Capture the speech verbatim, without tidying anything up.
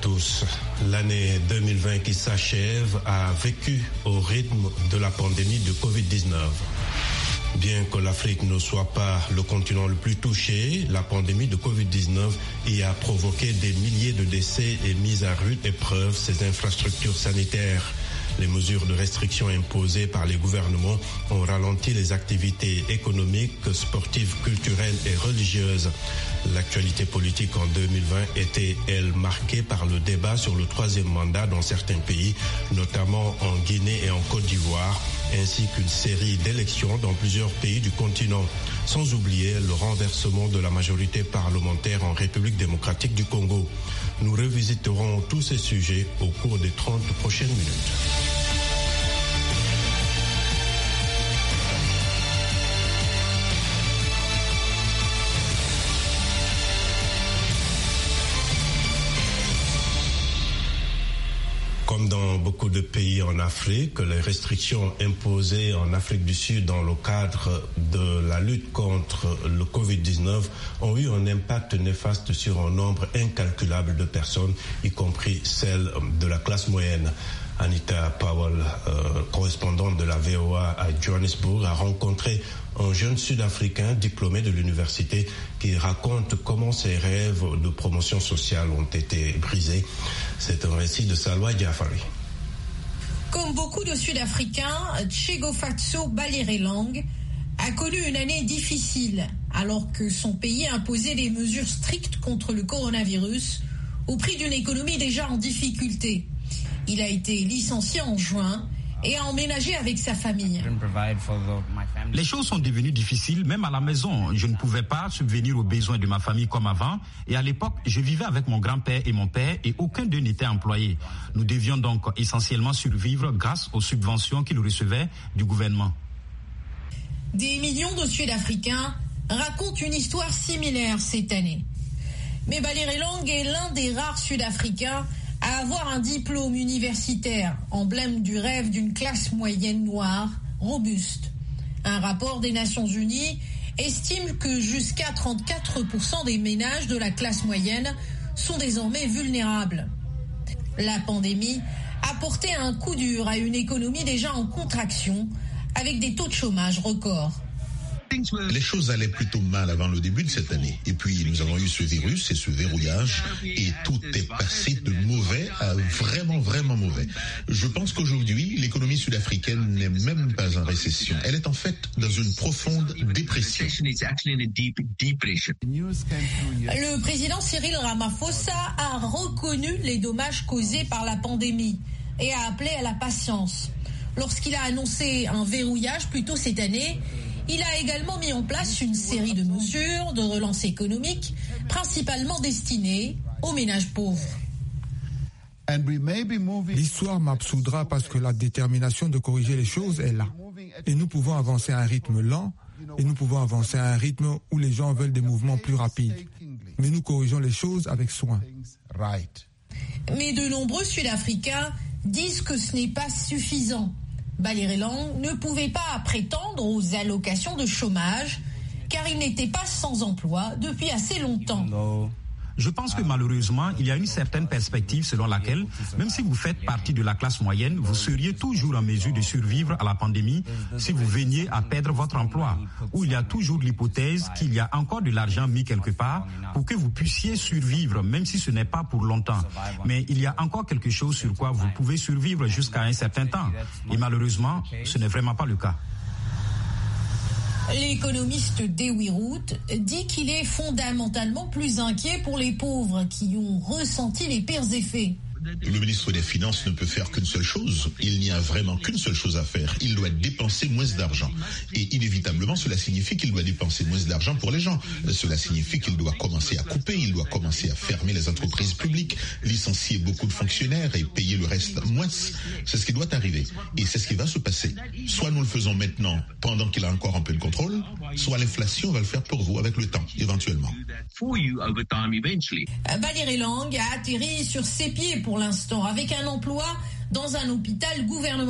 tous. L'année deux mille vingt qui s'achève a vécu au rythme de la pandémie de covid dix-neuf. Bien que l'Afrique ne soit pas le continent le plus touché, la pandémie de covid dix-neuf y a provoqué des milliers de décès et mis à rude épreuve ses infrastructures sanitaires. Les mesures de restriction imposées par les gouvernements ont ralenti les activités économiques, sportives, culturelles et religieuses. L'actualité politique en deux mille vingt était, elle, marquée par le débat sur le troisième mandat dans certains pays, notamment en Guinée et en Côte d'Ivoire, ainsi qu'une série d'élections dans plusieurs pays du continent. Sans oublier le renversement de la majorité parlementaire en République démocratique du Congo. Nous revisiterons tous ces sujets au cours des trente prochaines minutes. Comme dans beaucoup de pays en Afrique, les restrictions imposées en Afrique du Sud dans le cadre de la lutte contre le covid dix-neuf ont eu un impact néfaste sur un nombre incalculable de personnes, y compris celles de la classe moyenne. Anita Powell, euh, correspondante de la V O A à Johannesburg, a rencontré un jeune Sud-Africain diplômé de l'université qui raconte comment ses rêves de promotion sociale ont été brisés. C'est un récit de Salwa Jafari. Comme beaucoup de Sud-Africains, Tshegofatso Balirelang a connu une année difficile alors que son pays imposait des mesures strictes contre le coronavirus au prix d'une économie déjà en difficulté. Il a été licencié en juin et a emménagé avec sa famille. Les choses sont devenues difficiles, même à la maison. Je ne pouvais pas subvenir aux besoins de ma famille comme avant. Et à l'époque, je vivais avec mon grand-père et mon père et aucun d'eux n'était employé. Nous devions donc essentiellement survivre grâce aux subventions qu'ils recevaient du gouvernement. Des millions de Sud-Africains racontent une histoire similaire cette année. Mais Balirelang est l'un des rares Sud-Africains à avoir un diplôme universitaire, emblème du rêve d'une classe moyenne noire robuste. Un rapport des Nations Unies estime que jusqu'à trente-quatre pour cent des ménages de la classe moyenne sont désormais vulnérables. La pandémie a porté un coup dur à une économie déjà en contraction, avec des taux de chômage records. Les choses allaient plutôt mal avant le début de cette année. Et puis, nous avons eu ce virus et ce verrouillage et tout est passé de mauvais à vraiment, vraiment mauvais. Je pense qu'aujourd'hui, l'économie sud-africaine n'est même pas en récession. Elle est en fait dans une profonde dépression. Le président Cyril Ramaphosa a reconnu les dommages causés par la pandémie et a appelé à la patience. Lorsqu'il a annoncé un verrouillage plus tôt cette année, il a également mis en place une série de mesures de relance économique, principalement destinées aux ménages pauvres. L'histoire m'absoudra parce que la détermination de corriger les choses est là. Et nous pouvons avancer à un rythme lent, et nous pouvons avancer à un rythme où les gens veulent des mouvements plus rapides. Mais nous corrigeons les choses avec soin. Mais de nombreux Sud-Africains disent que ce n'est pas suffisant. Balirelang ne pouvait pas prétendre aux allocations de chômage car il n'était pas sans emploi depuis assez longtemps. Je pense que malheureusement, il y a une certaine perspective selon laquelle, même si vous faites partie de la classe moyenne, vous seriez toujours en mesure de survivre à la pandémie si vous veniez à perdre votre emploi. Ou il y a toujours l'hypothèse qu'il y a encore de l'argent mis quelque part pour que vous puissiez survivre, même si ce n'est pas pour longtemps. Mais il y a encore quelque chose sur quoi vous pouvez survivre jusqu'à un certain temps. Et malheureusement, ce n'est vraiment pas le cas. L'économiste Dewi Root dit qu'il est fondamentalement plus inquiet pour les pauvres qui ont ressenti les pires effets. Le ministre des Finances ne peut faire qu'une seule chose. Il n'y a vraiment qu'une seule chose à faire. Il doit dépenser moins d'argent. Et inévitablement, cela signifie qu'il doit dépenser moins d'argent pour les gens. Cela signifie qu'il doit commencer à couper, il doit commencer à fermer les entreprises publiques, licencier beaucoup de fonctionnaires et payer le reste moins. C'est ce qui doit arriver. Et c'est ce qui va se passer. Soit nous le faisons maintenant, pendant qu'il a encore un peu de contrôle, soit l'inflation va le faire pour vous avec le temps, éventuellement. Balirelang a atterri sur ses pieds pour l'instant, avec un emploi dans un hôpital gouvernemental.